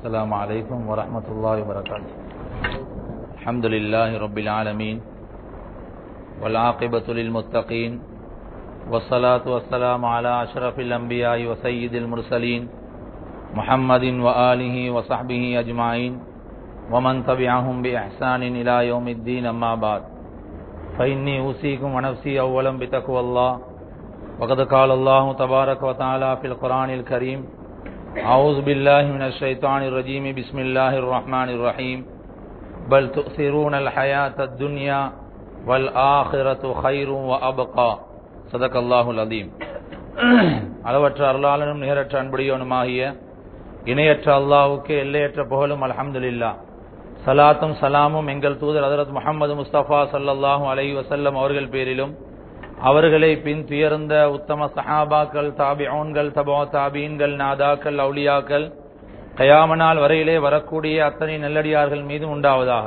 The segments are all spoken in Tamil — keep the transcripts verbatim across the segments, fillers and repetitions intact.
السلام عليكم ورحمة الله وبركاته. الحمد لله رب العالمين والعاقبة للمتقين والصلاة والسلام على أشرف الأنبياء وسيد المرسلين محمد وآله وصحبه أجمعين ومن تبعهم بإحسان إلى يوم الدين. أما بعد فإني أوصيكم ونفسي أولا بتقوى الله. وقد قال الله تبارك وتعالى في القرآن الكريم: أعوذ بالله من الشيطان الرجيم بسم الله الرحمن الرحيم بل تؤثرون الحياة الدنيا والآخرة خير وأبقى. صدق الله العظيم. அளவற்ற அருளாளனும் நிகரற்ற அன்புடையவனுமாகிய இணையற்ற அல்லாஹ்வுக்கு எல்லையற்ற புகழும் அல்ஹம்துலில்லாஹ். சலாத்தும் சலாமும் எங்கள் தூதர் ஹஜ்ரத் முஹம்மது முஸ்தபா ஸல்லல்லாஹு அலைஹி வஸல்லம் அவர்கள் பேரிலும், அவர்களை பின் துயர்ந்த உத்தம சஹாபாக்கள், தாபிஊன்கள், தபா தாபீன்கள், நாதாக்கள், அவுலியாக்கள், கயாமனால் வரையிலே வரக்கூடிய அத்தனை நல்லடியார்கள் மீதும் உண்டாவதாக.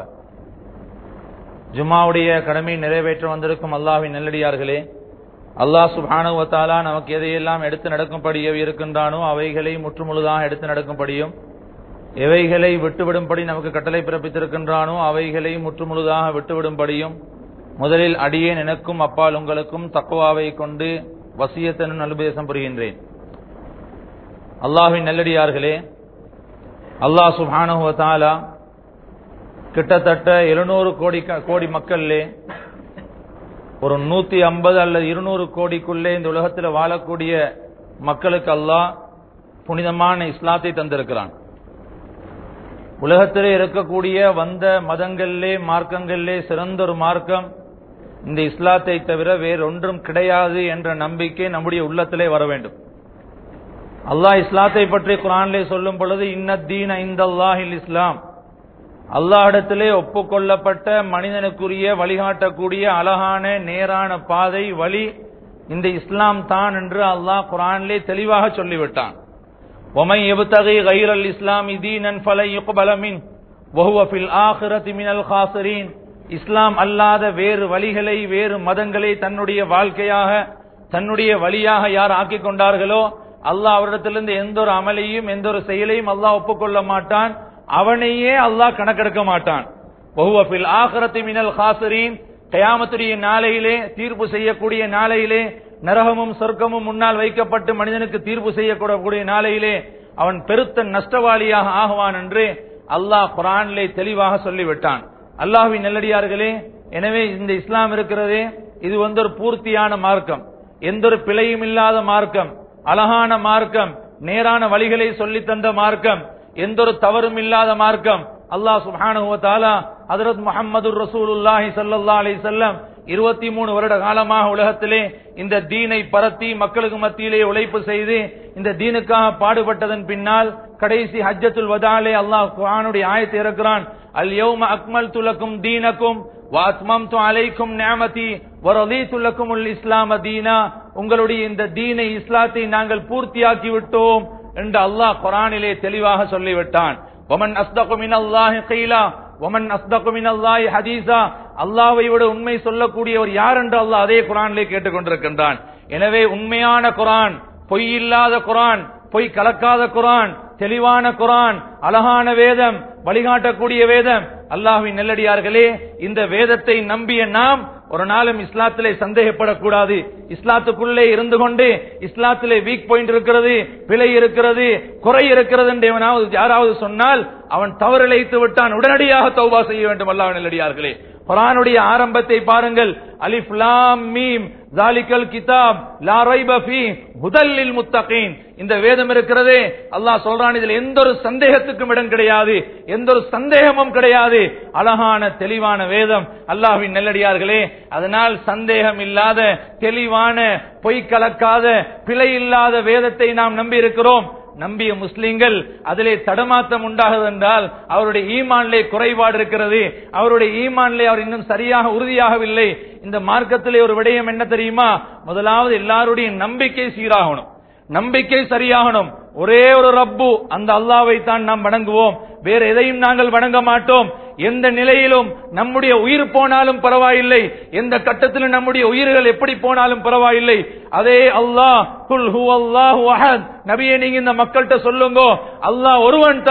ஜும்மாவுடைய கடமை நிறைவேற்ற வந்திருக்கும் அல்லாஹ்வின் நல்லடியார்களே, அல்லாஹ் சுப்ஹானஹு வ தஆலா நமக்கு எதையெல்லாம் எடுத்து நடக்கும்படி இருக்கின்றானோ அவைகளை முற்றுமுழுதாக எடுத்து நடக்கும்படியும், எவைகளை விட்டுவிடும்படி நமக்கு கட்டளை பிறப்பித்திருக்கின்றானோ அவைகளை முற்றுமுழுதாக விட்டுவிடும்படியும் முதலில் அடியேன் எனக்கும் அப்பால் உங்களுக்கும் தக்வாவை கொண்டு வசியத்தனும் நல்பேசம் புரிகின்றேன். அல்லாஹ்வின் நல்லடியார்களே, அல்லாஹ் சுப்ஹானஹு வ தஆலா கிட்டத்தட்ட எழுநூறு கோடி கோடி மக்கள்லே ஒரு நூத்தி ஐம்பது அல்லது இருநூறு கோடிக்குள்ளே இந்த உலகத்தில் வாழக்கூடிய மக்களுக்கு அல்லாஹ் புனிதமான இஸ்லாத்தை தந்திருக்கிறான். உலகத்திலே இருக்கக்கூடிய வந்த மதங்களிலே மார்க்கங்களிலே சிறந்த ஒரு மார்க்கம் இந்த இஸ்லாத்தை தவிர வேறொன்றும் கிடையாது என்ற நம்பிக்கை நம்முடைய உள்ளத்திலே வர வேண்டும். அல்லாஹ் இஸ்லாத்தை பற்றி குர்ஆனிலே சொல்லும் பொழுது, இன்னத்தீன இந்தல்லாஹில் இஸ்லாம், அல்லாஹ்விடத்திலே ஒப்புக்கொள்ளப்பட்ட மனிதனுக்குரிய வழிகாட்டக்கூடிய அழகான நேரான பாதை வழி இந்த இஸ்லாம் தான் என்று அல்லாஹ் குர்ஆனிலே தெளிவாக சொல்லிவிட்டான். وَمَن يَبْتَغِي غَيْرَ الْإِسْلَامِ دِينًا فَلَن يُقْبَلَ مِنْهُ وَهُوَ فِي الْآخِرَةِ مِنَ الْخَاسِرِينَ. இஸ்லாம் அல்லாத வேறு வழிகளை, வேறு மதங்களை தன்னுடைய வாழ்க்கையாக, தன்னுடைய வழியாக யார் ஆக்கிக் கொண்டார்களோ அல்லாஹ் அவரிடத்திலிருந்து எந்த ஒரு அமலையும் எந்த ஒரு செயலையும் அல்லாஹ் ஒப்புக்கொள்ள மாட்டான். அவனையே அல்லாஹ் கணக்கெடுக்க மாட்டான். وَهُوَ فِي الْآخِرَةِ مِنَ الْخَاسِرِينَ. கியாமத்துடைய நாளையிலே, தீர்ப்பு செய்யக்கூடிய நாளையிலே, நரகமும் சொர்க்கமும் முன்னால் வைக்கப்பட்டு மனிதனுக்கு தீர்ப்பு செய்யக்கூடிய நாளையிலே அவன் பெருத்த நஷ்டவாளியாக ஆகுவான் என்று அல்லாஹ் குர்ஆனிலே தெளிவாக சொல்லிவிட்டான். அல்லாஹ்வின் நல்லடியார்களே, எனவே இந்த இஸ்லாம் இருக்கிறதே, இது வந்து ஒரு பூர்த்தியான மார்க்கம், எந்த ஒரு பிழையும் இல்லாத மார்க்கம், அழகான மார்க்கம், நேரான வழிகளை சொல்லி தந்த மார்க்கம், எந்த ஒரு தவறும் இல்லாத மார்க்கம். அல்லாஹ் சுப்ஹானஹு வ தஆலா ஹஜ்ரத் முஹம்மதுர் ரசூலுல்லாஹி ஸல்லல்லாஹு அலைஹி வஸல்லம் இருபத்தி மூணு வருட காலமாக உலகத்திலே இந்த தீனை பரத்தி மக்களுக்கு மத்தியிலே உழைப்பு செய்து இந்த தீனுக்காக பாடுபட்டதன் பின்னால் கடைசி ஹஜ்ஜத்துல் வதாலே அல்லாஹ் குர்ஆனுடைய ஆயத்தை இறக்குறான். அல் யௌம அக்மல்து லக்கும் தீனக்கும் வ அத்மம்து அலைக்கும் நிஅமதி வ ரதீது லக்குமுல் இஸ்லாம தீனா. உங்களுடைய இந்த தீனை, இஸ்லாத்தை நாங்கள் பூர்த்தியாக்கி விட்டோம் என்று அல்லாஹ் குர்ஆனிலே தெளிவாக சொல்லிவிட்டான். வமன் அஸ்தகு மினல்லாஹி கீலா வமன் அஸ்தகு மினல்லாஹி ஹதீஸா. அல்லாஹ்வை விட உண்மை சொல்லக்கூடியவர் யார் என்று அல்லாஹ் அதே குர்ஆனிலே கேட்டுக்கொண்டிருக்கின்றான். எனவே உண்மையான குர்ஆன், பொய் இல்லாத குர்ஆன், பொய் கலக்காத குர்ஆன், தெளிவான குர்ஆன், அழகான வேதம், வழிகாட்டக்கூடிய வேதம். அல்லாஹ்வின் நல்லடியார்களே, இந்த வேதத்தை நம்பிய நாம் ஒரு நாளும் இஸ்லாத்திலே சந்தேகப்படக்கூடாது. இஸ்லாத்துக்குள்ளே இருந்து கொண்டு இஸ்லாத்திலே வீக் பாயிண்ட் இருக்கிறது, பிழை இருக்கிறது, குறை இருக்கிறது என்று யாராவது சொன்னால் அவன் தவறிழைத்து விட்டான். உடனடியாக தௌபா செய்ய வேண்டும். அல்லாஹ்வின் நல்லடியார்களே, குர்ஆனுடைய ஆரம்பத்தை பாருங்கள். அலிஃப் லாம் மீம் ஸாலிகல் கிதாப் லா ரைப ஃபீஹ் ஹுதல் லில் முத்தகீன். இந்த வேதம் இருக்கிறதே, அல்லாஹ் சொல்றான், இதில் எந்த ஒரு சந்தேகத்துக்கும் இடம் கிடையாது, எந்த ஒரு சந்தேகமும் கிடையாது. அழகான தெளிவான வேதம். அல்லாஹ்வின் நல்லடியார்களே, அதனால் சந்தேகம் இல்லாத, தெளிவான, பொய் கலக்காத, பிழை இல்லாத வேதத்தை நாம் நம்பி இருக்கிறோம். நம்பிய முஸ்லிம்கள் அதிலே தடமாற்றம் உண்டாகுதென்றால் அவருடைய ஈமானிலே குறைபாடு இருக்கிறது, அவருடைய ஈமானிலே அவர் இன்னும் சரியாக உறுதியாகவில்லை. இந்த மார்க்கத்திலே ஒரு விடயம் என்ன தெரியுமா? முதலாவது எல்லாருடைய நம்பிக்கை சீராகணும், நம்பிக்கை சரியாகணும். ஒரே ஒரு ரப்பு, அந்த அல்லாஹ்வை தான் நாம் வணங்குவோம், வேற எதையும் நாங்கள் வணங்க மாட்டோம். எந்த நிலையிலும் நம்முடைய உயிர் போனாலும் பரவாயில்லை, எந்த கட்டத்திலும் நம்முடைய உயிர்கள் எப்படி போனாலும் பரவாயில்லை. அதே அல்லாஹ், குல் ஹுவல்லாஹு அஹத், நபியே நீங்க இந்த மக்கள்கிட்ட சொல்லுங்க, அல்லாஹ் ஒருவன் தான்,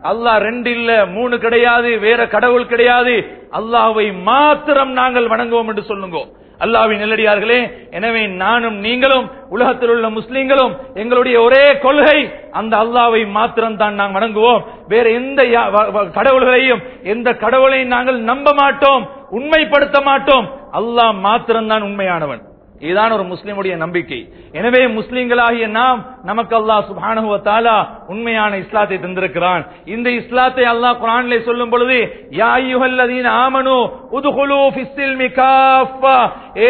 அல்லாஹ் ரெண்டு இல்ல மூணு கிடையாது, வேற கடவுள் கிடையாது, அல்லாஹ்வை மாத்திரம் நாங்கள் வணங்குவோம் என்று சொல்லுங்க. அல்லாஹ்வின் நல்லடியார்களே, எனவே நானும் நீங்களும் உலகத்தில் உள்ள முஸ்லிம்களும் எங்களுடைய ஒரே கொள்கை அந்த அல்லாஹ்வை மாத்திரம் தான் நாங்கள் வணங்குவோம். வேற எந்த கடவுள்களையும் எந்த கடவுளையும் நாங்கள் நம்ப மாட்டோம், உண்மைப்படுத்த மாட்டோம். அல்லாஹ் மாத்திரம் தான் உண்மையானவன். இதுதான் ஒரு முஸ்லிமுடைய நம்பிக்கை. எனவே முஸ்லிம்களாகிய நாம் நமக்கு அல்லாஹ் சுப்ஹானஹு வ தஆலா உண்மையான இஸ்லாத்தை தந்திருக்கிறான். இந்த இஸ்லாத்தை அல்லாஹ் குர்ஆனிலே சொல்லும் பொழுது யா அய்யுஹல்லதீன ஆமனூ உத்குலூ ஃபிஸ்ஸில்மி காஃபா, ஏ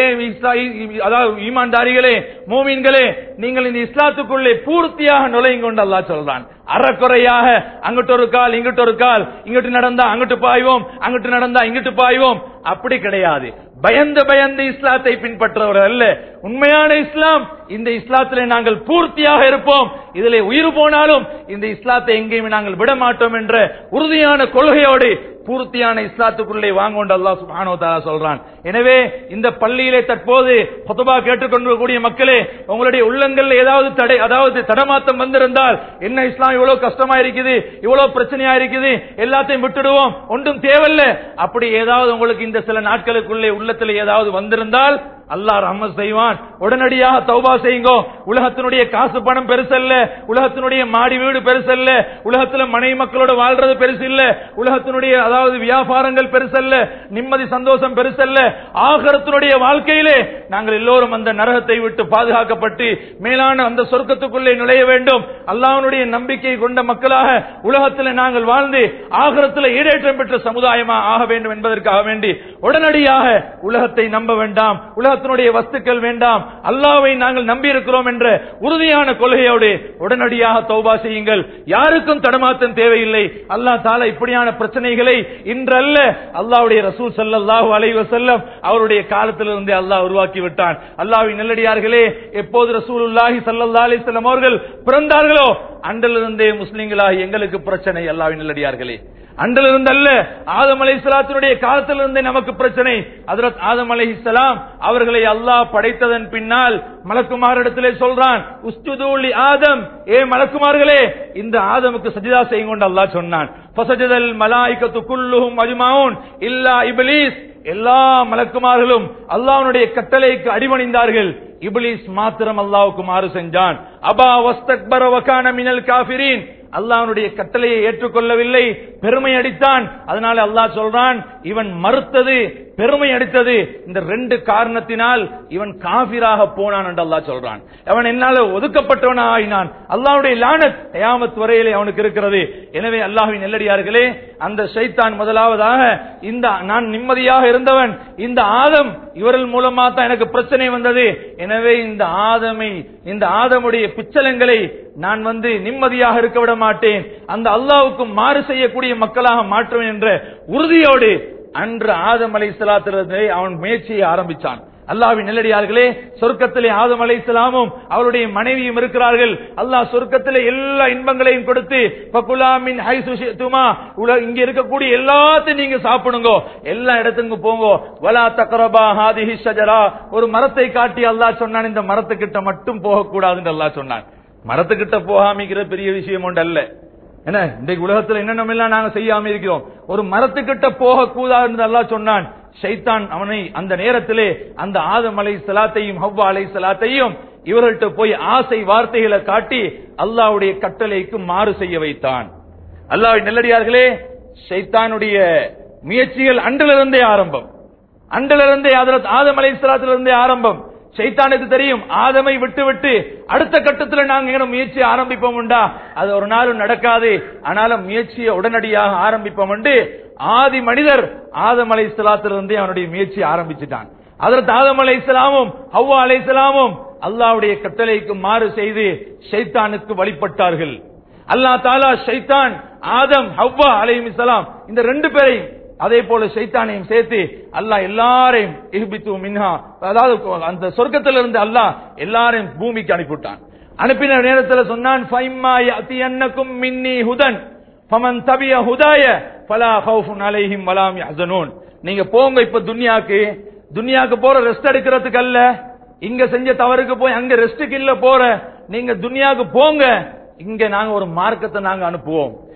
அதாவது ஈமான்தாரிகளே, மூமின்களே, நீங்கள் இந்த இஸ்லாத்துக்குள்ளே பூர்த்தியாக நுழையுங்க என்று அல்லாஹ் சொல்றான். அறக்குறையாக அங்கிட்டு ஒரு கால் இங்கிட்டு ஒரு கால், இங்கிட்டு நடந்தா அங்கிட்டு பாய்வோம், அங்கிட்டு நடந்தா இங்கிட்டு பாய்வோம், அப்படி கிடையாது. பயந்து பயந்து இஸ்லாத்தை பின்பற்றவர்கள் அல்ல. உண்மையான இஸ்லாம், இந்த இஸ்லாத்திலே நாங்கள் பூர்த்தியாக இருப்போம், இதிலே உயிர் போனாலும் இந்த இஸ்லாத்தை எங்கேயுமே நாங்கள் விட மாட்டோம் என்ற உறுதியான கொள்கையோடு பூர்த்தியான இஸ்லாத்துக்குள்ளே வாங்கொண்டு அல்லாஹ் சுப்ஹானஹு வ தஆலா சொல்றான். எனவே இந்த பள்ளியிலே தற்போது குத்பா கேட்டுக்கொண்டிருக்கக்கூடிய மக்களே, உங்களுடைய உள்ளங்களில் ஏதாவது தடை, அதாவது தடமாத்தம் வந்திருந்தால், என்ன இஸ்லாம் இவ்வளவு கஷ்டமா இருக்குது, இவ்வளவு பிரச்சனையா இருக்குது, எல்லாத்தையும் விட்டுடுவோம், ஒன்றும் தேவையில்லை, அப்படி ஏதாவது உங்களுக்கு இந்த சில நாட்களுக்குள்ளே உள்ளத்தில் ஏதாவது வந்திருந்தால் அல்லாஹ் ரஹ்மத் செய்வான். உடனடியாக தௌபா செய்யுங்க. உலகத்தினுடைய காசு பணம் பெருசல்ல, உலகத்தினுடைய மாடி வீடு பெருசல்ல, உலகத்துல மனைவி மக்களோட வாழ்றது பெருசு இல்ல, உலகத்தினுடைய அதாவது வியாபாரங்கள் பெருசல்ல, நிம்மதி சந்தோஷம் பெருசல்ல. ஆகிரத்தினுடைய வாழ்க்கையிலே நாங்கள் எல்லோரும் அந்த நரகத்தை விட்டு பாதுகாக்கப்பட்டு மேலான அந்த சொர்க்கத்துக்குள்ளே நுழைய வேண்டும். அல்லாஹ்வுடைய நம்பிக்கை கொண்ட மக்களாக உலகத்தில் நாங்கள் வாழ்ந்து ஆகிரத்தில் ஈடேற்றம் பெற்ற சமுதாயமா ஆக வேண்டும் என்பதற்காக வேண்டி உடனடியாக உலகத்தை நம்ப வேண்டாம், உலகத்தினுடைய வஸ்துக்கள் வேண்டாம், அல்லாஹ்வை நாங்கள் நம்பி இருக்கிறோம் என்ற உறுதியான கொள்கையோடு உடனடியாக தௌபா செய்யுங்கள். யாருக்கும் தடமாத்தம் தேவையில்லை. அல்லாஹ் தஆலா இப்படியான பிரச்சனைகளை இன்றல்ல, அல்லாஹ்வுடைய ரசூல் ஸல்லல்லாஹு அலைஹி வஸல்லம் அவருடைய காலத்திலிருந்து அல்லாஹ் உருவாக்கி விட்டான். அல்லாஹ்வின் நல்லடியார்களே, எப்போது ரசூலுல்லாஹி ஸல்லல்லாஹு அலைஹி வஸல்லம் அவர்கள் பிறந்தார்களோ அன்றிலிருந்தே முஸ்லிம்களாகி எங்களுக்கு பிரச்சனை. அல்லாஹ்வின் நல்லடியார்களே, அன்றிலிருந்து அல்ல, ஆதம் அலைஹிஸ்ஸலாத்துடைய காலத்திலிருந்தே நமக்கு பிரச்சனை. ஹஜ்ரத் ஆதம் அலைஹிஸ்ஸலாம் அவர்களை அல்லாஹ் படைத்ததன் பின்னால் மலக்குமாரிடத்திலே சொல்றான், உஸ்ஜுது லி ஆதம், ஏ மலக்குமார்களே இந்த ஆதமுக்கு சஜிதா செய்யுங்க அல்லாஹ் சொன்னான். ஃபஸஜதல் மலாயிகத்து குல்லுஹும் அஜ்மாஊன் இல்லா இப்லீஸ், எல்லா மலக்குமார்களும் அல்லாஹ்வுடைய கட்டளைக்கு அடிபணிந்தார்கள். இப்லீஸ் மாத்திரம் அல்லாஹ்வுக்கு மாறு செஞ்சான். அபா வஸ்தக்பர வகான மினல் காஃபிரீன், அல்லாஹ்வுடைய கட்டளையை ஏற்றுக்கொள்ளவில்லை, பெருமை அடித்தான். அதனால அல்லாஹ் சொல்றான், இவன் மறுத்தது, பெருமை அடித்தது, இந்த ரெண்டு காரணத்தினால் இவன் காஃபிராக போனான் என்று அல்லாஹ் சொல்றான். அவன் என்னால ஒதுக்கப்பட்டவனா ஆயினான். அல்லாஹ்வுடைய லானத் கியாமத் வரையிலே அவனுக்கு இருக்கிறது. எனவே அல்லாஹ்வின் நல்லடியார்களே, அந்த ஷைத்தான் முதலாவதாக இந்த நான் நிம்மதியாக இருந்தவன், இந்த ஆதம் இவர்கள் மூலமா தான் எனக்கு பிரச்சனை வந்தது, எனவே இந்த ஆதமை, இந்த ஆதமுடைய பிச்சலங்களை நான் வந்து நிம்மதியாக இருக்க விட மாட்டேன், அந்த அல்லாஹ்வுக்கு மாறு செய்யக்கூடிய மக்களாக மாற்றுவேன் என்ற உறுதியோடு அன்று ஆதம் அலைஹிஸ்ஸலாத்திலிருந்தே அவன் முயற்சியை ஆரம்பித்தான். அல்லாஹ்வின் நல்லடியார்களே, சொர்க்கத்திலே ஆதம் அலைஹிஸ்ஸலாமும் அவருடைய மனைவியும் இருக்கிறார்கள். அல்லாஹ் சொர்க்கத்திலே எல்லா இன்பங்களையும் கொடுத்து ஃபகுலா மின் ஹைசு ஷிதுமா, இங்க இருக்கக்கூடிய எல்லாத்தையும் நீங்க சாப்பிடுங்க, எல்லா இடத்துக்கும் போங்க, வலா தக்ரபா ஹாதிஹி ஷஜரா, ஒரு மரத்தை காட்டி அல்லாஹ் சொன்னான், இந்த மரத்துக்கிட்ட மட்டும் போக கூடாது என்று அல்லாஹ் சொன்னான். மரத்துக்கிட்ட போகாமிக்கிற பெரிய விஷயம் ஒன்று அல்ல. என்ன இன்றைக்கு உலகத்தில் என்னென்ன எல்லாம் நாங்க செய்யாம இருக்கிறோம். ஒரு மரத்துக்கிட்ட போக கூடாது என்று அல்லாஹ் சொன்னான். ஷைத்தான் அவனை அந்த நேரத்திலே அந்த ஆதம் அலைஹிஸ்ஸலாத்தையும் ஹவ்வா அலைஹிஸ்ஸலாத்தையும் இவர்கள்ட்ட போய் ஆசை வார்த்தைகளை காட்டி அல்லாஹ்வுடைய கட்டளைக்கு மாறு செய்ய வைத்தான். அல்லாஹ்வின் நல்லடியார்களே, ஷைத்தானுடைய முயற்சிகள் அன்றிலிருந்தே ஆரம்பம், அன்றிலிருந்தே ஹஜ்ரத் ஆதம் அலைஹிஸ்ஸலாத்திலிருந்தே ஆரம்பம். ஷைத்தானுக்கு தெரியும், ஆதமை விட்டு விட்டு அடுத்த கட்டத்தில் நாங்க முயற்சி ஆரம்பிப்போம் உண்டா, அது ஒரு நாளும் நடக்காது, ஆனாலும் முயற்சியை உடனடியாக ஆரம்பிப்போம் என்று ஆதி மனிதர் ஆதம் அலைஹிஸ்ஸலாத்திலிருந்தே அவனுடைய முயற்சி ஆரம்பிச்சுட்டான். ஹஜ்ரத் ஆதம் அலைஹிஸ்ஸலாமும் ஹவ்வா அலைஹிஸ்ஸலாமும் அல்லாஹ்வுடைய கட்டளைக்கு மாறு செய்து ஷைத்தானுக்கு வழிபட்டார்கள். அல்லாஹ் தஆலா ஷைத்தான், ஆதம், ஹவ்வா அலைஹிஸ்ஸலாம் இந்த ரெண்டு பேரையும் அதே போல ஷைத்தானையும் சேர்த்து அல்லாஹ் எல்லாரையும் இஹ்பித்து மின்ஹா, அதாவது அந்த சொர்க்கத்திலிருந்து அல்லாஹ் எல்லாரையும் பூமிக்கு அனுப்பிவிட்டான். அனுப்பின நேரத்தில் சொன்னான், ஃபைம்மா யஅதியன்னகும் மின்னி ஹுதன் ஃபமன் தபிய ஹுதாய ஃபலா கௌஃபுன் அலைஹிம் வலாம் யஹ்ஸனூன். நீங்க போங்க இப்ப துன்யாக்கு, துன்யாக்கு போற ரெஸ்ட் எடுக்கிறதுக்கு அல்ல, இங்க செஞ்ச தவறுக்கு போய் அங்க ரெஸ்டுக்கு இல்ல போற, நீங்க துன்யாக்கு போங்க, இங்க நாங்க ஒரு மார்க்கத்தை நாங்க அனுப்புவோம்.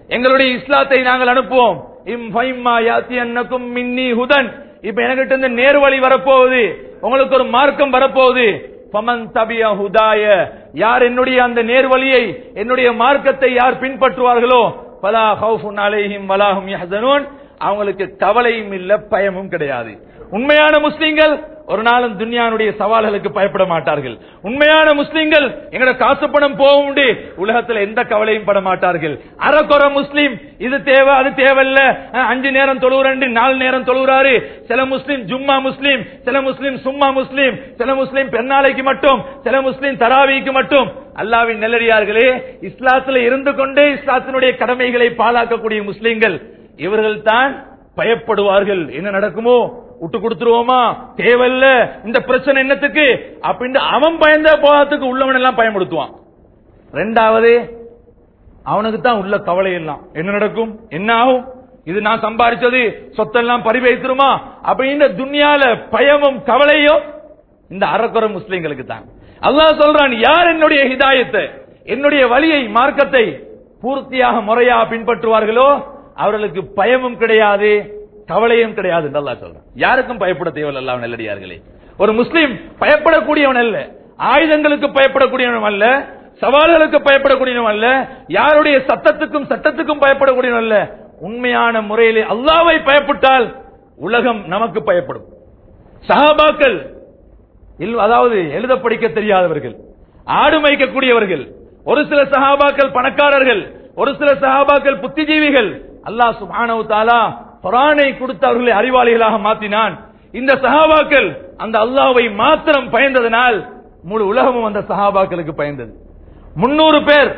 எங்களுடைய இஸ்லாத்தை நாங்கள் அனுப்புவோம். இம் ஃபைம்மா யாத்தியன்னகும் மின்னி ஹுதன், இப்ப என்கிட்ட இருந்து நேர்வழி வரப்போகுது, உங்களுக்கு ஒரு மார்க்கம் வரப்போகுது. ஃபமன் தபிய ஹுதாய, யார் என்னுடைய அந்த நேர்வழியை என்னுடைய மார்க்கத்தை யார் பின்பற்றுவார்களோ ஃபலா ஹவுஃபுன் அலைஹிம் வலா ஹும் யஹ்ஸனூன், அவங்களுக்கு கவலையும் இல்ல பயமும் கிடையாது. உண்மையான முஸ்லிம்கள் ஒரு நாளும் துன்யானுடைய சவால்களுக்கு பயப்பட மாட்டார்கள். உண்மையான முஸ்லிம்கள் எங்கட காசு பணம் போகும் உலகத்தில் எந்த கவலையும் பட மாட்டார்கள். அறக்குற முஸ்லீம் இது தேவை அது தேவையில்ல, அஞ்சு நேரம் தொழுவுறண்டு நாலு நேரம் தொழுகிறாரு. சில முஸ்லீம் ஜும்மா முஸ்லீம், சில முஸ்லீம் சும்மா முஸ்லீம், சில முஸ்லீம் பெருநாளைக்கு மட்டும், சில முஸ்லீம் தராவிக்கு மட்டும். அல்லாஹ்வின் நல்லடியார்களே, இஸ்லாத்தில் இருந்து கொண்டே இஸ்லாத்தினுடைய கடமைகளை பாழாக்கக்கூடிய முஸ்லீம்கள் இவர்கள் தான் பயப்படுவார்கள். என்ன நடக்குமோ, விட்டு கொடுத்துருவோமா, தேவையில்ல, இந்த பிரச்சனை என்னத்துக்கு அப்படின்னு அவன் பயந்த போகிறதுக்கு உள்ளவன் எல்லாம் பயமுடுத்துவான். ரெண்டாவது, அவனுக்கு தான் உள்ள கவலை எல்லாம் என்ன நடக்கும், என்ன ஆகும், இது நான் சம்பாதிச்சது சொத்தெல்லாம் பறிவைத்துருமா அப்படின்னு துன்யால பயமும் கவலையும் இந்த அறக்குறை முஸ்லிம்களுக்கு தான். அல்லாஹ் சொல்றான், யார் என்னுடைய ஹிதாயத்தை என்னுடைய வழியை மார்க்கத்தை பூர்த்தியாக முறையாக பின்பற்றுவார்களோ அவர்களுக்கு பயமும் கிடையாது கவலையும் கிடையாது என்று அல்லாஹ் சொல்றான். யாருக்கும் பயப்பட தேவையில்லை. அல்லாஹ் நல்லடியார்களே, ஒரு முஸ்லிம் பயப்படக்கூடியவன் அல்ல, ஆயுதங்களுக்கு பயப்படக்கூடியவன் அல்ல, சவால்களுக்கு பயப்படக்கூடியவன் அல்ல, யாருடைய சத்தத்துக்கும் சட்டத்துக்கும் பயப்படக்கூடியவன் அல்ல. உண்மையான முறையிலே அல்லாஹ்வை பயப்பட்டால் உலகம் நமக்கு பயப்படும். சஹாபாக்கள் அதாவது எழுத படிக்க தெரியாதவர்கள், ஆடு மேய்க்கக்கூடியவர்கள், ஒரு சில சஹாபாக்கள் பணக்காரர்கள், ஒரு சில சஹாபாக்கள் புத்திஜீவிகள். அல்லாஹ் சுப்ஹானஹு வ தஆலா குர்ஆனை கொடுத்து அவர்களை அறிவாளிகளாக மாற்றினான். இந்த சஹாபாக்கள் அந்த அல்லாஹ்வை மாத்திரம் பயந்ததனால் முழு உலகமும் அந்த சஹாபாக்களுக்கு பயந்தது. முன்னூறு பேர்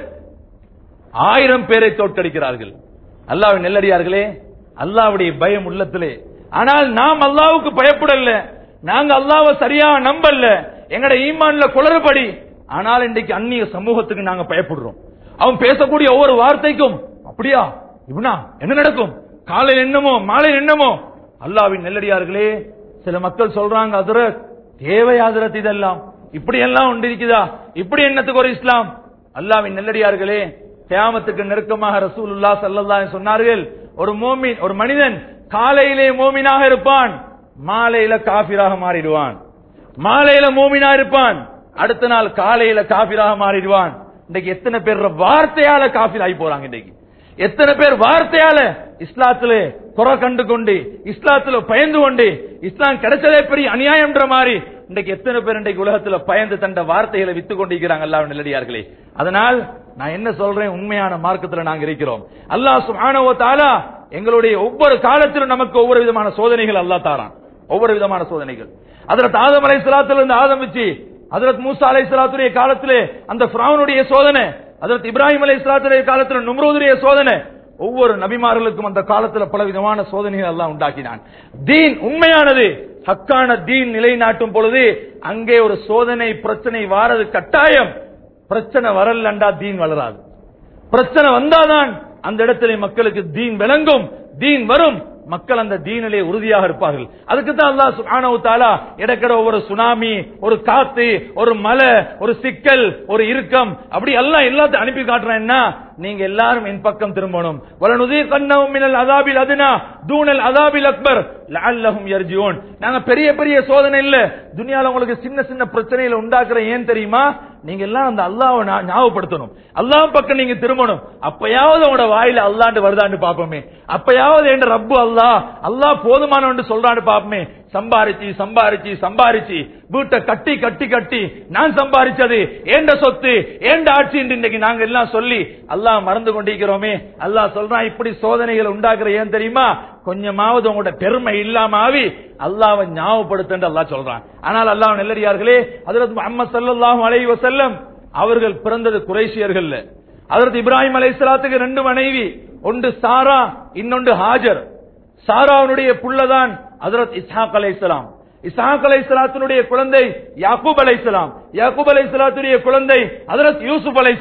ஆயிரம் பேரை தோற்கடிக்கிறார்கள். அல்லாஹ்வின் நல்லடியார்களே, அல்லாஹ்வுடைய பயம் உள்ளத்திலே. ஆனால் நாம் அல்லாஹ்வுக்கு பயப்படல, நாங்க அல்லாஹ்வை சரியா நம்பல, எங்கட ஈமான்ல குளறுபடி. ஆனால் இன்றைக்கு அந்நிய சமூகத்துக்கு நாங்க பயப்படுறோம். அவன் பேசக்கூடிய ஒவ்வொரு வார்த்தைக்கும் அப்படியா இப்னா என்ன நடக்கும், காலையில் என்னமோ மாலையில் என்னமோ. அல்லாஹ்வின் நல்லடியார்களே, சில மக்கள் சொல்றாங்க, ஹஜ்ரத் தேவை ஹஜ்ரத் இதெல்லாம் இப்படி எல்லாம் உண்டு இருக்குதா, இப்படி என்னத்துக்கு ஒரு இஸ்லாம். அல்லாஹ்வின் நல்லடியார்களே, கியாமத்துக்கு நெருக்கமாக ரசூலுல்லாஹ் ஸல்லல்லாஹு அலைஹி சொன்னார்கள், ஒரு மோமின் ஒரு மனிதன் காலையிலே மோமினாக இருப்பான், மாலையில காபிராக மாறிடுவான். மாலையில மோமினா இருப்பான், அடுத்த நாள் காலையில காபிராக மாறிடுவான். இன்னைக்கு எத்தனை பேர் வார்த்தையால காபிர் ஆகி போறாங்க. இன்னைக்கு எத்தனை பேர் வார்த்தையால இஸ்லாத்திலே குறை கண்டு கொண்டு, இஸ்லாத்துல பயந்து கொண்டு, இஸ்லாம் கிடைச்சதே பெரிய அநியாயம்ன்ற மாதிரி இன்றைக்கு எத்தனை பேர் இன்றைக்கு உலகத்துல பயந்து தண்ட வார்த்தைகளை வித்து கொண்டிருக்கிறாங்க. அல்லாஹ்வின் நல்லடியார்களே, அதனால் நான் என்ன சொல்றேன், உண்மையான மார்க்கத்துல நாங்க இருக்கிறோம். அல்லாஹ் சுப்ஹானஹு வ தஆலா எங்களுடைய ஒவ்வொரு காலத்திலும் நமக்கு ஒவ்வொரு விதமான சோதனைகள் அல்லாஹ் தாரான், ஒவ்வொரு விதமான சோதனைகள். ஹஜ்ரத் ஆதம் அலைஹிஸ்ஸலாத்துல இருந்து ஆரம்பிச்சு ஹஜ்ரத் மூசா அலைஹிஸ்ஸலாத்துடைய காலத்திலே அந்த ஃபிரௌனுடைய சோதனை, ஹஜ்ரத் இப்ராஹிம் அலைஹிஸ்ஸலாத்துடைய காலத்துல நும்ரூதுடைய சோதனை, ஒவ்வொரு நபிமார்களுக்கும் அந்த காலத்துல பல விதமான சோதனைகள் எல்லாம் உண்டாக்கினான். தீன் உண்மையானது ஹக்கான தீன் நிலைநாட்டும் பொழுது அங்கே ஒரு சோதனை பிரச்சனை வாரது கட்டாயம். பிரச்சனை வரலண்டா தீன் வளராது. பிரச்சனை வந்தாதான் அந்த இடத்திலே மக்களுக்கு தீன் விளங்கும், தீன் வரும், மக்கள் அந்த தீனிலே உறுதியாக இருப்பார்கள். அதுக்கு தான் அல்லாஹ் சுப்ஹானஹு வ தஆலா இடக்கட ஒவ்வொரு சுனாமி, ஒரு காத்து, ஒரு மலை, ஒரு சிக்கல், ஒரு இறுக்கம், அப்படி எல்லாம் எல்லாத்தையும் அனுப்பி காட்டுறேன்னா நீங்க எல்லாரும் என் பக்கம் திரும்பணும். வலனுதீகன்னஹும் மினல் அஸாபில் அத்னா தூனல் அஸாபில் அக்பர் லஅல்லஹும் யர்ஜிஊன். நாங்க பெரிய பெரிய சோதனை இல்ல, துனியால உங்களுக்கு சின்ன சின்ன பிரச்சனைகளை உண்டாக்குற. ஏன் தெரியுமா, நீங்க எல்லாம் அந்த அல்லாஹ்வை ஞாபகப்படுத்தணும், அல்லாஹ் பக்கம் நீங்க திரும்பணும். அப்பயாவது உங்களோட வாயில அல்லாஹ்னு வருதான்னு பாப்போமே, அப்பயாவது என்ற ரப்பு அல்லாஹ் அல்லாஹ் போதுமானவன்னு சொல்றான்னு பாப்போமே. சம்பாரிச்சு சம்பாரிச்சு சம்பாரிச்சு வீட்டை கட்டி கட்டி கட்டி நான் சம்பாரிச்சது ஏண்ட சொத்து ஏண்ட ஆட்சி என்று இன்னைக்கு நாங்க எல்லாம் சொல்லி அல்லாஹ் மறந்து கொண்டிருக்கிறோமே. அல்லாஹ் சொல்றான், இப்படி சோதனைகளை உண்டாக்குற ஏன் தெரியுமா, கொஞ்சமாவது உங்களோட பெருமை இல்லாம ஆவி அல்லாஹ்வை ஞாபகப்படுத்த அல்லாஹ் சொல்றான். ஆனால் அல்லாஹ் நல்லடியார்களே, ஹஜ்ரத் முஹம்மது ஸல்லல்லாஹு அலைஹி வஸல்லம் அவர்கள் பிறந்தது குறைஷியர்கள். ஹஜ்ரத் இப்ராஹிம் அலைஹிஸ்ஸலாத்துக்கு ரெண்டு மனைவி, ஒன்று சாரா, இன்னொன்று ஹாஜர். சாராவுடைய புள்ளதான் ஹஜ்ரத் இஸ்ஹாக் அலைஹிஸ்ஸலாம். இஸ்ஹாக் அலைஹிஸ்ஸலாத்துடைய குழந்தை யாக்கூப் அலைஹிஸ்ஸலாம். யாக்கூப் அலைஹிஸ்ஸலாத்துடைய குழந்தை ஹஜ்ரத் யூசுப் அலைஹிஸ்ஸலாம்.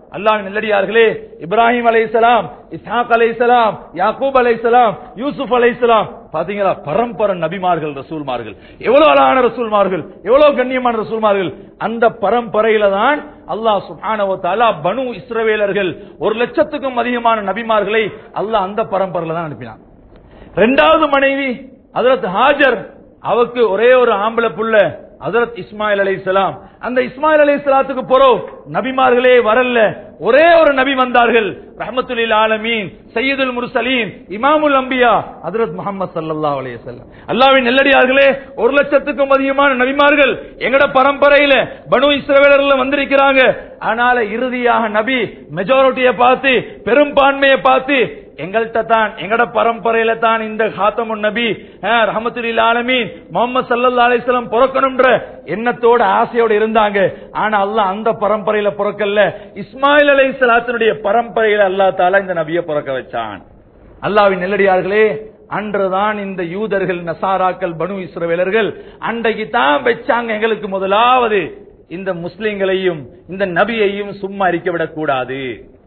அல்லாஹ்வின் நல்லடியார்களே, இப்ராஹிம் அலைஹிஸ்ஸலாம், இஸ்ஹாக் அலைஹிஸ்ஸலாம், யாக்கூப் அலைஹிஸ்ஸலாம், யூசுப் அலைஹிஸ்ஸலாம், பாத்தீங்களா பரம்பரை நபிமார்கள், ரசூல்மார்கள், எவ்வளவு அழகான ரசூல்மார்கள், எவ்வளவு கண்ணியமான ரசூல்மார்கள். அந்த பரம்பரையில தான் அல்லாஹ் சுப்ஹானஹு வ தஆலா பனு இஸ்ரவேலர்கள் ஒரு லட்சத்துக்கும் அதிகமான நபிமார்களை அல்லாஹ் அந்த பரம்பரையில தான் அனுப்பினான். இரண்டாவது மனைவி ஹஜ்ரத் ஹாஜர், அவருக்கு ஒரே ஒரு ஆம்பளை புள்ள ஹஜ்ரத் இஸ்மாயில் அலைஹிஸ்ஸலாம். அந்த இஸ்மாயில் அலைஹிஸ்ஸலாத்துக்கு பிறகு நபிமார்களே வரல, ஒரே ஒரு நபி வந்தார்கள், ரஹ்மத்துல் லில் ஆலமீன், சய்யிதுல் முர்சலீன், இமாமுல் அம்பியா ஹஜ்ரத் முஹம்மது ஸல்லல்லாஹு அலைஹி வஸல்லம். அல்லாஹ்வின் நல்லடியார்களே, ஒரு லட்சத்துக்கும் அதிகமான நபிமார்கள் எங்கட பரம்பரையில பனு இஸ்ரவேலர்ல வந்திருக்கிறாங்க. ஆனால இறுதியாக நபி மெஜாரிட்டியை பார்த்து, பெரும்பான்மையை பார்த்து, எங்கள்கிட்ட தான் எங்கட பரம்பரையில தான் இந்த காத்தமுன் நபி ரஹ்மத்துல் லில் ஆலமீன் முஹம்மது ஸல்லல்லாஹு அலைஹி வஸல்லம் பிறக்கணும்ன்ற எண்ணத்தோட ஆசையோட இருந்தாங்க. ஆனா அல்லாஹ் அந்த பரம்பரையில பிறக்கல, இஸ்மாயில் அலைஹிஸ்ஸலாத்தினுடைய பரம்பரையில அல்லாஹ் தஆலா இந்த நபியை பிறக்க வச்சான். அல்லாஹ்வின் நல்லடியார்களே, அன்றுதான் இந்த யூதர்கள், நசாராக்கள், பனு இஸ்ரவேலர்கள் அன்றைக்கு தான் வச்சாங்க, எங்களுக்கு முதலாவது இந்த முஸ்லிம்களையும் இந்த நபியையும் சும்மா இருக்க விடக் கூடாது.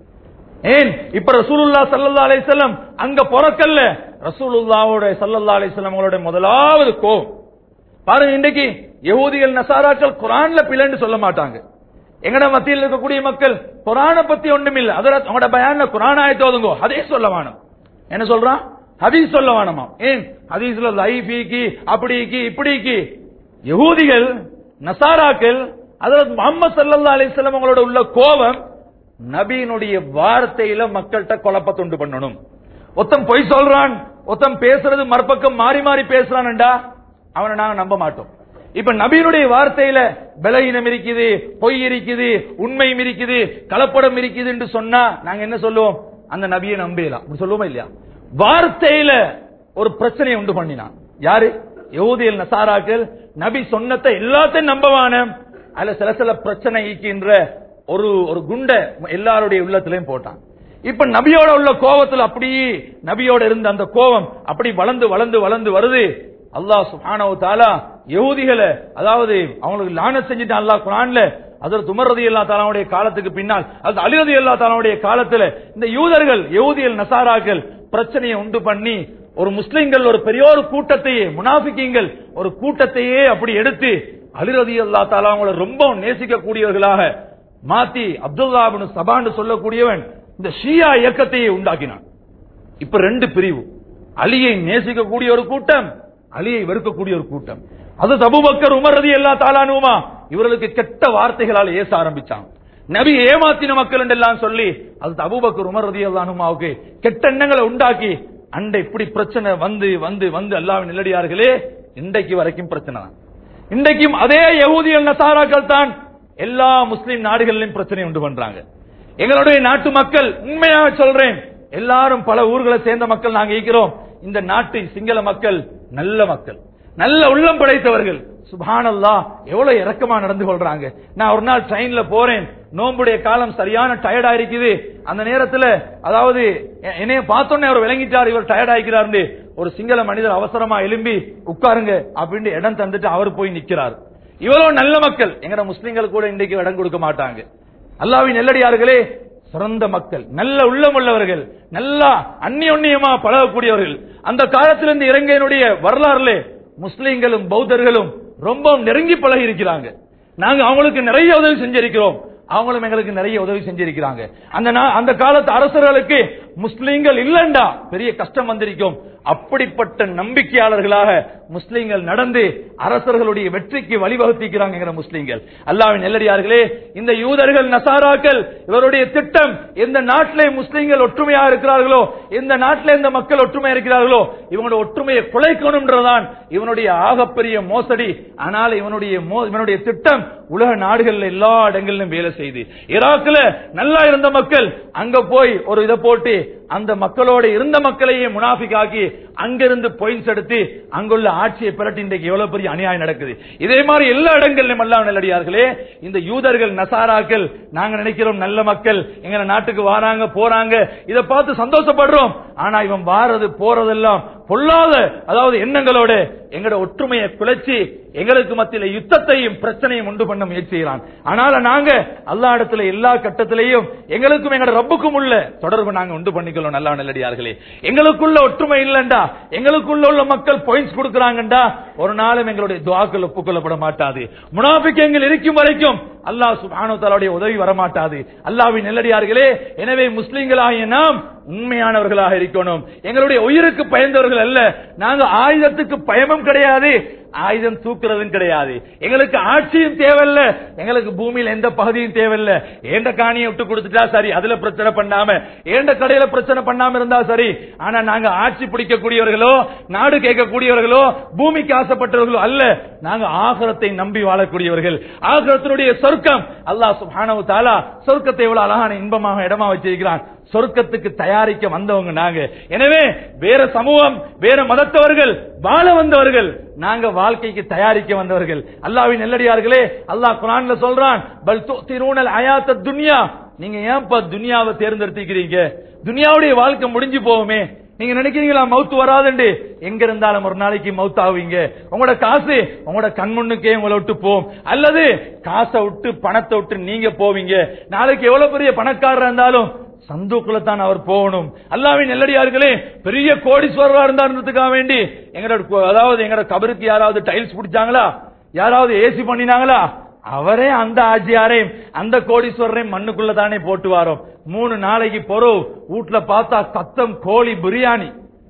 ஏன் இப்ப ரசூலுல்லாஹ் ஸல்லல்லாஹு அலைஹி வஸல்லம் அங்க பிறக்கல்ல, ரசூலுல்லாஹ்வோட ஸல்லல்லாஹு அலைஹி வஸல்லம் அவங்களோட முதலாவது கோம் பாருங்க. இன்றைக்கு யஹூதிகள், நசாராக்கள் குர்ஆன்ல பிழைன்னு சொல்ல மாட்டாங்க. எங்கட மத்தியில் இருக்கக்கூடிய மக்கள் குர்ஆனை பத்தி ஒண்ணும் இல்ல, ஹஜ்ரத் அவங்களோட பயான்ல குர்ஆன் ஆயத்து ஓதுங்கோ, ஹதீஸ் சொல்ல வேணும். என்ன சொல்றான்? ஹதீஸ் சொல்ல வேணுமா? ஏன் ஹதீஸ்ல லைஃபிகி அப்படிக்கு இப்படிக்கு. யஹூதிகள், நசாராக்கள், ஹஜ்ரத் முஹம்மது ஸல்லல்லாஹு அலைஹி வஸல்லம் அவங்களோட உள்ள கோபம், நபியினுடைய வார்த்தையில மக்கள்கிட்ட குழப்பத்தை உண்டு பண்ணணும். ஒருத்தன் பொய் சொல்றான், ஒருத்தன் பேசுறது மறுபக்கம் மாறி மாறி பேசுறான்டா, அவனை நாங்க நம்ப மாட்டோம். இப்ப நபியினுடைய வார்த்தையில பலகீனம் இருக்குது, பொய் இருக்குது, உண்மையும் இருக்குது, கலப்படம் இருக்குது என்று சொன்னா நாங்க என்ன சொல்லுவோம்? அந்த நபியை நம்பலாம் சொல்லுவோமா இல்லையா? வார்த்தையில ஒரு பிரச்சனையை உண்டு பண்ணினான் யாரு? யஹூதிகள், நசாராக்கள். நபி சொன்னதை எல்லாத்தையும் நம்பவான, அதுல சில சில பிரச்சனை ஈக்கின்ற ஒரு ஒரு குண்ட எல்லாருடைய உள்ளத்திலையும் போட்டான். இப்ப நபியோட உள்ள கோபத்தில் அப்படியே நபியோட இருந்த அந்த கோபம் அப்படி வளர்ந்து வளர்ந்து வளர்ந்து வருது. அல்லாஹ் சுப்ஹானஹு வ தஆலா யஹூதிகளை, அதாவது அவங்களுக்கு லானத் செஞ்சிட்டான் அல்லாஹ் குர்ஆன்ல. ஹஜ்ரத் உமர் ரலியல்லாஹு தஆலாவுடைய காலத்துக்கு பின்னால் ஹஜ்ரத் அலி ரலியல்லாஹு தஆலாவுடைய காலத்துல இந்த யூதர்கள், யஹூதிகள், நசாராக்கள் பிரச்சனையை உண்டு பண்ணி ஒரு முஸ்லிம்கள் ஒரு பெரிய ஒரு கூட்டத்தையே, முனாஃபிகீன்கள் ஒரு கூட்டத்தையே அப்படி எடுத்து அலி ரலியல்லாஹு தஆலா அவங்களை ரொம்ப நேசிக்க கூடியவர்களாக மாத்தி அப்துல்லா இப்னு சபான்னு சொல்லக்கூடியவன் இந்த ஷியா இயக்கத்தையே உண்டாக்கினான். இப்ப ரெண்டு பிரிவு, அலியை நேசிக்கக்கூடிய ஒரு கூட்டம், அலியை வெறுக்கக்கூடிய ஒரு கூட்டம். அது அபூபக்கர், உமர் ரலியல்லாஹு தஆலா அன்ஹுமா இவர்களுக்கு கெட்ட வார்த்தைகளால் ஏச ஆரம்பிச்சாங்க. நபி ஏமாத்தின மக்கள் என்றெல்லாம் சொல்லி அது அபூபக்கர், உமர் ரலியல்லாஹு அன்ஹுமாவுக்கு கெட்ட எண்ணங்களை உண்டாக்கி அண்டை இப்படி பிரச்சனை வந்து வந்து வந்து அல்லாஹ்வின் நல்லடியார்களே, இன்றைக்கு வரைக்கும் பிரச்சனை தான். இன்றைக்கும் அதே யஹூதிகள், நசாராக்கள் தான் எல்லா முஸ்லிம் நாடுகளிலும் பிரச்சனை உண்டு பண்றாங்க. எங்களுடைய நாட்டு மக்கள், உண்மையாக சொல்றேன், எல்லாரும் பல ஊர்களை சேர்ந்த மக்கள் நாங்க இருக்கிறோம். இந்த நாட்டு சிங்கள மக்கள் நல்ல மக்கள், நல்ல உள்ளம் படைத்தவர்கள். சுப்ஹானல்லாஹ், எவ்வளவு இரக்கமா நடந்து கொள்றாங்க. நான் ஒரு நாள் ட்ரெயின்ல போறேன், நோம்புடைய காலம், சரியான டயர்டா இருக்குது. அந்த நேரத்துல அதாவது என்னைய பார்த்தோன்னே அவர் விளங்கிட்டார், இவர் டயர்ட் ஆகிக்கிறார். ஒரு சிங்கள மனிதர் அவசரமா எழும்பி உட்காருங்க அப்படின்னு இடம் தந்துட்டு அவர் போய் நிக்கிறார். இவ்வளவு நல்ல மக்கள் எங்கட முஸ்லிம்கள் கூட இன்றைக்கு இடம் கொடுக்க மாட்டாங்க. அல்லாஹ்வின் நல்லடியார்களே, சிறந்த மக்கள், நல்ல உள்ளம் உள்ளவர்கள், நல்லா அந்நியோன்யமா பழகக்கூடியவர்கள். அந்த காலத்திலிருந்து இலங்கையினுடைய வரலாறுல முஸ்லிம்களும் பௌத்தர்களும் ரொம்ப நெருங்கி பழகி இருக்கிறாங்க. நாங்க அவங்களுக்கு நிறைய உதவி செஞ்சிருக்கிறோம், அவங்களும் எங்களுக்கு நிறைய உதவி செஞ்சிருக்கிறாங்க. அந்த அந்த காலத்து அரசர்களுக்கு முஸ்லிம்கள் இல்லண்டா பெரிய கஷ்டம் வந்திருக்கும். அப்படிப்பட்ட நம்பிக்கையாளர்களாக முஸ்லிம்கள் நடந்து அரசர்களுடைய வெற்றிக்கு வழிவகுத்திருக்கிறாங்க முஸ்லிம்கள். அல்லாஹ்வின் நல்லடியார்களே, இந்த யூதர்கள், நசாராக்கள் இவருடைய திட்டம், எந்த நாட்டிலே முஸ்லிம்கள் ஒற்றுமையாக இருக்கிறார்களோ, எந்த நாட்டிலே இந்த மக்கள் ஒற்றுமையா இருக்கிறார்களோ, இவங்களுடைய ஒற்றுமையை குலைக்கணும்ன்றதான் இவனுடைய ஆகப்பெரிய மோசடி. ஆனால் இவனுடைய இவனுடைய திட்டம் உலக நாடுகள் எல்லா இடங்களிலும் வேலை செய்து, ஈராக்ல நல்லா இருந்த மக்கள் அங்க போய் ஒரு இதை போட்டு அந்த மக்களோட இருந்த மக்களையே முனாஃபிகாக்கி அங்கிருந்து பாயிண்ட்ஸ் எடுத்து அங்குள்ள ஆட்சியை பிரட்டி இன்றைக்கு எவ்வளவு பெரிய அநியாயம் நடக்குது. இதே மாதிரி எல்லா இடங்களிலும் அல்லாஹ் நல்லடியார்களே, இந்த யூதர்கள், நசாராக்கள் நாங்க நினைக்கிறோம் நல்ல மக்கள், எங்க நாட்டுக்கு வராங்க போறாங்க, இதை பார்த்து சந்தோஷப்படுறோம். ஆனா இவன் வாரது போறதெல்லாம் பொல்லாத அதாவது எண்ணங்களோட எங்களோட ஒற்றுமையை குலைச்சி எங்களுக்கு மத்தியில யுத்தத்தையும் பிரச்சனையும் உண்டு பண்ண முயற்சிக்கிறான். ஆனால நாங்க அல்லாஹ் இடத்துல எல்லா கட்டத்திலையும் எங்களுக்கும் எங்களோட ரப்புக்கும் உள்ள தொடர்பு நாங்க உண்டு பண்ணிக்கணும். நல்லா நல்லடியார்களே, எங்களுக்குள்ள ஒற்றுமை இல்லண்டா, எங்களுக்குள்ள உள்ள மக்கள் பாயிண்ட்ஸ் கொடுக்கறாங்கண்டா ஒரு நாளும் எங்களுடைய துஆக்கள் ஒப்புக்கொள்ளப்பட மாட்டாது. முனாஃபிக்குகள் இருக்கும் வரைக்கும் அல்லாஹ் சுப்ஹானஹு வ தஆலாவுடைய உதவி வரமாட்டாது. அல்லாஹ்வின் நல்லடியார்களே, எனவே முஸ்லிம்களாகிய நாம் உண்மையானவர்களாக இருக்கணும். எங்களுடைய உயிருக்கு பயந்தவர்கள் அல்ல. நாங்க ஆயுதத்துக்கு பயமும் கிடையாது, ஆயுதம் தூக்குறதும் கிடையாது. எங்களுக்கு ஆட்சியும் தேவையில்ல, எங்களுக்கு பூமியில் எந்த பகுதியும் தேவையில்ல. ஏண்ட காணியை விட்டு கொடுத்துட்டா சரி, அதுல பிரச்சனை பண்ணாம, ஏண்ட கடையில பிரச்சனை பண்ணாம இருந்தா சரி. ஆனா நாங்க ஆட்சி பிடிக்கக்கூடியவர்களோ, நாடு கேட்கக்கூடியவர்களோ, பூமிக்கு ஆசைப்பட்டவர்களோ அல்ல. நாங்க ஆகிரத்தை நம்பி வாழக்கூடியவர்கள். ஆகிரத்தினுடைய சொர்க்கம் அல்லாஹ் சுப்ஹானஹு வ தஆலா சொர்க்கத்தை எவ்வளவு அழகான இன்பமாக இடமா வச்சிருக்கிறான். சொர்க்கத்துக்கு தயாரிக்க வந்தவங்க நாங்க. எனவே வேற சமூகம், வேற மதத்தவர்கள் வாழ வந்தவர்கள், நாங்க வாழ்க்கைக்கு தயாரிக்க வந்தவர்கள். அல்லாஹ்வின் நல்லடியார்களே, அல்லாஹ் குர்ஆன்ல சொல்றான், பல் துஸிரூனல் ஹயாத்தத் துன்யா. நீங்க ஏன்பா துன்யாவை தேர்ந்தெடுத்துக்கிறீங்க? துன்யாவுடைய வாழ்க்கை முடிஞ்சு போகுமே. நீங்க நினைக்கிறீங்களா மவுத் வராதுண்டு? எங்க இருந்தாலும் ஒரு நாளைக்கு மவுத் ஆவீங்க. உங்களோட காசு உங்களோட கண்முன்னுக்கே உங்களை விட்டு போகும், அல்லது காசை விட்டு பணத்தை விட்டு நீங்க போவீங்க. நாளைக்கு எவ்வளவு பெரிய பணக்காரர் இருந்தாலும் சந்தூக்குல தான் அவர் போகணும். அல்லாஹ்வின் நல்லடியார்களே, பெரிய கோடீஸ்வரரா இருந்தாருன்றதுக்காக வேண்டி எங்களோட அதாவது எங்களோட கபருக்கு யாராவது டைல்ஸ் பிடிச்சாங்களா, யாராவது ஏசி பண்ணினாங்களா? அவரே அந்த ஆஜியாரையும் அந்த கோடீஸ்வரரையும் மண்ணுக்குள்ள தானே போட்டு வாரோம். மூணு நாளைக்கு பொறவு வீட்டுல பார்த்தா கத்தம் கோழி பிரியாணி.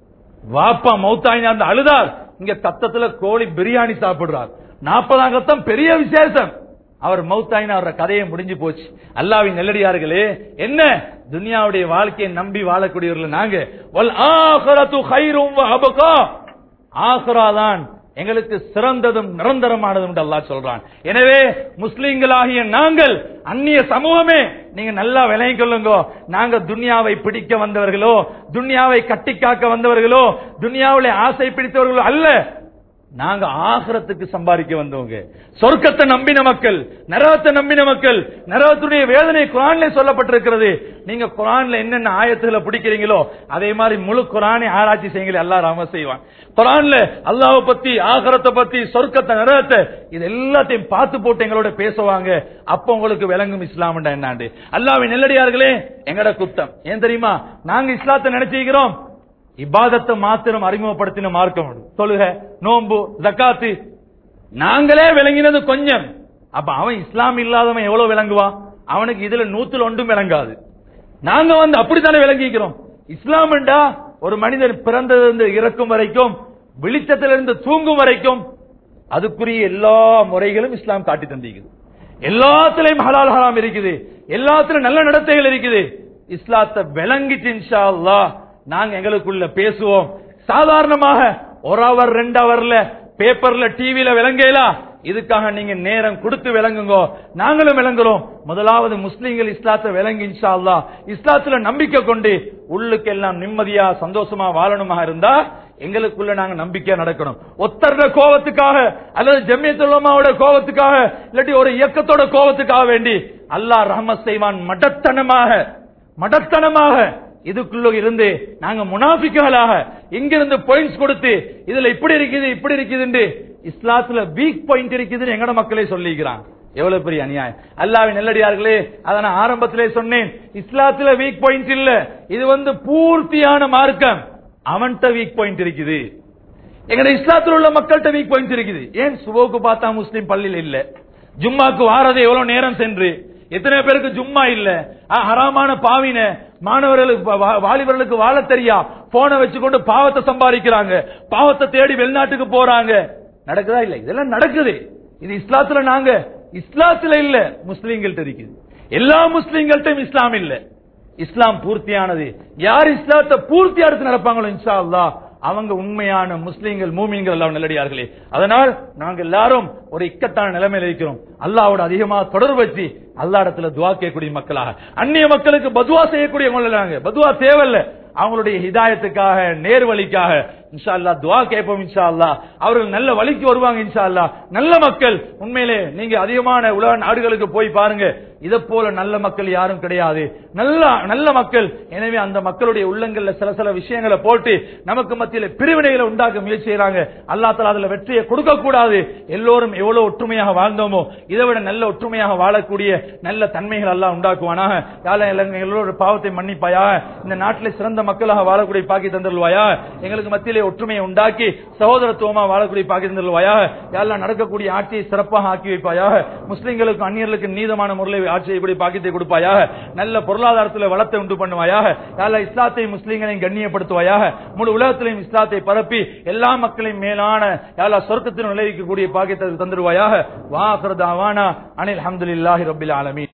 வாப்பா மௌத்தாயினா அழுதார், இங்க கத்தத்துல கோழி பிரியாணி சாப்பிடுறார். நாற்பதாம் கத்தம் பெரிய விசேஷம். அவர் மௌத்தாயினா அவர கதையை முடிஞ்சு போச்சு. அல்லாஹ்வின் நல்லடியார்களே, என்ன துன்யாவுடைய வாழ்க்கையை நம்பி வாழக்கூடியவர்கள் நாங்க. வல் ஆகிரத்து கைரும் வ அபகா. ஆகிரா தான் எங்களுக்கு சிறந்ததும் நிரந்தரமானதும் அல்லாஹ் சொல்றான். எனவே முஸ்லிம்களாகிய நாங்கள், அந்நிய சமூகமே நீங்க நல்லா விளங்கிக் கொள்ளுங்க. நாங்க துன்யாவை பிடிக்க வந்தவர்களோ, துன்யாவை கட்டி காக்க வந்தவர்களோ, துன்யாவிலே ஆசை பிடித்தவர்களோ அல்ல. நாங்க ஆகிரத்துக்கு சம்பாதிக்க வந்தவங்க. சொர்க்கத்தை நம்பின மக்கள், நரகத்தை நம்பின மக்கள். நரகத்துடைய வேதனை குர்ஆன்ல சொல்லப்பட்டிருக்கிறது. நீங்க குர்ஆன்ல என்னென்ன ஆயத்துகளை பிடிக்கிறீங்களோ அதே மாதிரி முழு குர்ஆனை ஆராய்ச்சி செய்யுங்க, அல்லாஹ் ரஹ்மத் செய்வான். குர்ஆன்ல அல்லாஹ்வை பத்தி, ஆகிரத்தை பத்தி, சொர்க்கத்தை, நரகத்தை இது எல்லாத்தையும் பார்த்து போட்டு எங்களோட பேசுவாங்க. அப்ப உங்களுக்கு விளங்கும் இஸ்லாம்டா என்னாண்டு. அல்லாஹ்வின் நல்லடியார்களே, எங்கட குத்தம் ஏன் தெரியுமா? நாங்க இஸ்லாத்தை நினைச்சிக்கிறோம் இபாதத்தை மாத்திரம் அறிமுகப்படுத்தின மார்க்கம். தொழுகை, நோன்பு, ஜக்காத்து நாங்களே விளங்கினது கொஞ்சம். அப்ப அவன் இஸ்லாம் இல்லாதவன் எவ்வளவு விளங்குவான்? அவனுக்கு இதுல நூத்துல ஒன்றும் விளங்காது. நாங்க வந்து அப்படித்தானே விளங்கிக்கிறோம். இஸ்லாம் என்றா ஒரு மனிதன் பிறந்ததிலிருந்து இறக்கும் வரைக்கும், வெளிச்சத்திலிருந்து தூங்கும் வரைக்கும் அதுக்குரிய எல்லா முறைகளும் இஸ்லாம் காட்டி தந்திக்குது. எல்லாத்திலையும் ஹலால் ஹராம் இருக்குது, எல்லாத்திலும் நல்ல நடத்தைகள் இருக்குது. இஸ்லாத்தை விளங்கிட்டு இன்ஷா அல்லாஹ் நாங்க எங்களுக்குள்ள பேசுவோம். சாதாரணமாக ஒரு அவர் ரெண்டு அவர்ல பேப்பர்ல டிவில விளங்கலாம். இதுக்காக நீங்க நேரம் கொடுத்து விளங்குங்க, நாங்களும் விளங்குறோம். முதலாவது முஸ்லிம்கள் இஸ்லாத்தை விளங்கி இன்ஷா அல்லாஹ் இஸ்லாத்துல நம்பிக்கை கொண்டு உள்ளுக்கு எல்லாம் நிம்மதியா சந்தோஷமா வாழணுமா இருந்தா எங்களுக்குள்ள நாங்க நம்பிக்கையா நடக்கணும். ஒத்தர கோபத்துக்காக அல்லது ஜம்மியத்துல் உலமாவோட கோபத்துக்காக இல்லாட்டி ஒரு இயக்கத்தோட கோபத்துக்காக வேண்டி அல்லாஹ் ரஹ்மத் செய்வான். மடத்தனமாக மடத்தனமாக இதுக்குள்ள இருந்து நாங்க முனாஃபிக்குகளாக இங்கிருந்து பாயிண்ட்ஸ் கொடுத்து இதுல இப்படி இருக்குது இப்படி இருக்குது இஸ்லாத்துல வீக் பாயிண்ட் இருக்குதுன்னு எங்கட மக்களே சொல்லிக்கிறாங்க. எவ்வளவு பெரிய அநியாயம். அல்லாஹ்வின் நல்லடியார்களே, அத நான் ஆரம்பத்திலே சொன்னேன், இஸ்லாத்துல வீக் பாயிண்ட் இல்ல, இது வந்து பூர்த்தியான மார்க்கம். அவன்கிட்ட வீக் பாயிண்ட் இருக்குது. எங்கட இஸ்லாத்துல உள்ள மக்கள்கிட்ட வீக் பாயிண்ட் இருக்குது. ஏன் சுபோக்கு பார்த்தா முஸ்லிம் பள்ளியில் இல்ல, ஜும்மாக்கு வாரது எவ்வளவு நேரம் சென்று, எத்தனை பேருக்கு ஜும்மா இல்ல, ஹராமான பாவின மாணவர்களுக்கு வாலிபர்களுக்கு வாழ தெரியா, போனை வச்சுக்கொண்டு பாவத்தை சம்பாதிக்கிறாங்க, பாவத்தை தேடி வெளிநாட்டுக்கு போறாங்க. நடக்குதா இல்ல? இதெல்லாம் நடக்குது. இது இஸ்லாத்துல நாங்க இஸ்லாத்துல இல்ல, முஸ்லீம்கள்ட்ட இருக்குது. எல்லா முஸ்லீம்கள்ட்டும் இஸ்லாம் இல்ல. இஸ்லாம் பூர்த்தியானது. யார் இஸ்லாத்தை பூர்த்தி அடுத்து நடப்பாங்களோ இன்ஷா அல்லாஹ் அவங்க உண்மையான முஸ்லீம்கள், மூமின்கள் எல்லாம் நல்லடியார்களே. அதனால் நாங்கள் எல்லாரும் ஒரு இக்கட்டான நிலைமையில் இருக்கிறோம். அல்லாஹ்வோட அதிகமாக தொடர்பு வச்சு அல்லாஹ் இடத்துல துஆ கேட்கக்கூடிய மக்களாக, அந்நிய மக்களுக்கு பதுவா செய்யக்கூடிய பதுவா தேவையில்ல, அவங்களுடைய ஹிதாயத்துக்காக, நேர்வழிக்காக இன்ஷா அல்லாஹ் துஆ கேட்போம் இன்ஷா அல்லாஹ். அவர்கள் நல்ல வழிக்கு வருவாங்க இன்ஷா அல்லாஹ். நல்ல மக்கள், உண்மையிலே நீங்க அதிகமான உலக நாடுகளுக்கு போய் பாருங்க, இதை போல நல்ல மக்கள் யாரும் கிடையாது. நல்ல நல்ல மக்கள். எனவே அந்த மக்களுடைய உள்ளங்கள்ல சில சில விஷயங்களை போட்டு நமக்கு மத்தியில பிரிவினைகளை உண்டாக்க முயற்சி செய்யறாங்க. அல்லாஹ் தஆலா அதுல வெற்றியை கொடுக்க கூடாது. எல்லோரும் எவ்வளவு ஒற்றுமையாக வாழ்ந்தோமோ இதை விட நல்ல ஒற்றுமையாக வாழக்கூடிய நல்ல தன்மைகள் அல்லாஹ் உண்டாக்குவானாக. யா அல்லாஹ் எல்லோருடைய பாவத்தை மன்னிப்பாயா. இந்த நாட்டிலே சிறந்த மக்களாக வாழக்கூடிய பாக்கி தந்தருள்வாயா. எங்களுக்கு மத்தியிலே ஒற்றுமையை உண்டாக்கி சகோதரத்துவமா வாழக்கூடிய பாக்கி தந்தருள்வாயா. யா அல்லாஹ் நடக்கக்கூடிய ஆட்சியை சிறப்பாக ஆக்கி வைப்பாயா. முஸ்லிம்களுக்கு அந்நியர்களுக்கு நீதமான முறையில் ஆட்சி செய்யக்கூடிய பாக்கியத்தை கொடுப்பாயாக. நல்ல பொருளாதாரத்தில் வளத்தை உண்டு பண்ணுவாயாக. யா அல்லாஹ் இஸ்லாத்தை முஸ்லிம்களையும் கண்ணியப்படுத்துவாயாக. முழு உலகத்திலையும் இஸ்லாத்தை பரப்பி எல்லா மக்களையும் மேலான யா அல்லாஹ் சொர்க்கத்தில் நுழைவிக்கக்கூடிய பாக்கியத்தை தந்துருவாயாக. வா ஆகிரு தஅவானா அனில் ஹம்துலில்லாஹி ரப்பில் ஆலமீன்.